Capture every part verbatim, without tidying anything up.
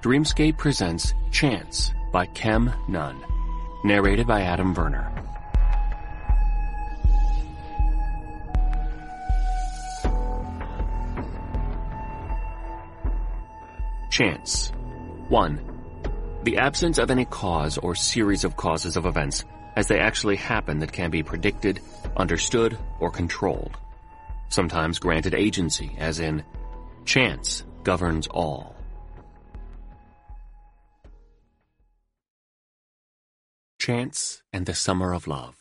Dreamscape presents Chance by Kem Nunn, narrated by Adam Verner. Chance. one. The absence of any cause or series of causes of events as they actually happen that can be predicted, understood, or controlled. Sometimes granted agency, as in, chance governs all. Chance and the Summer of Love.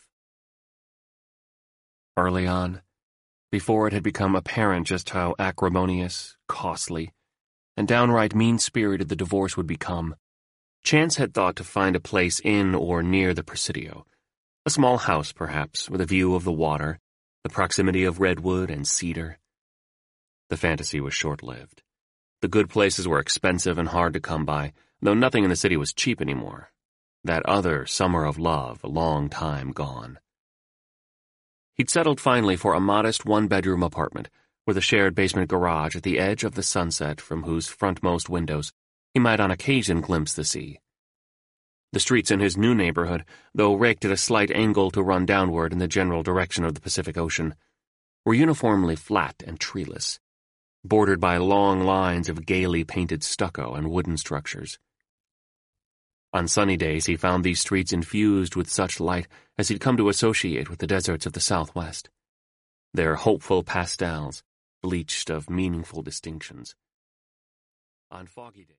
Early on, before it had become apparent just how acrimonious, costly, and downright mean-spirited the divorce would become, Chance had thought to find a place in or near the Presidio, a small house perhaps, with a view of the water, the proximity of redwood and cedar. The fantasy was short-lived. The good places were expensive and hard to come by, though nothing in the city was cheap anymore. That other summer of love, a long time gone. He'd settled finally for a modest one-bedroom apartment with a shared basement garage at the edge of the sunset from whose frontmost windows he might on occasion glimpse the sea. The streets in his new neighborhood, though raked at a slight angle to run downward in the general direction of the Pacific Ocean, were uniformly flat and treeless, bordered by long lines of gaily painted stucco and wooden structures. On sunny days he found these streets infused with such light as he'd come to associate with the deserts of the Southwest, their hopeful pastels, bleached of meaningful distinctions. On foggy days,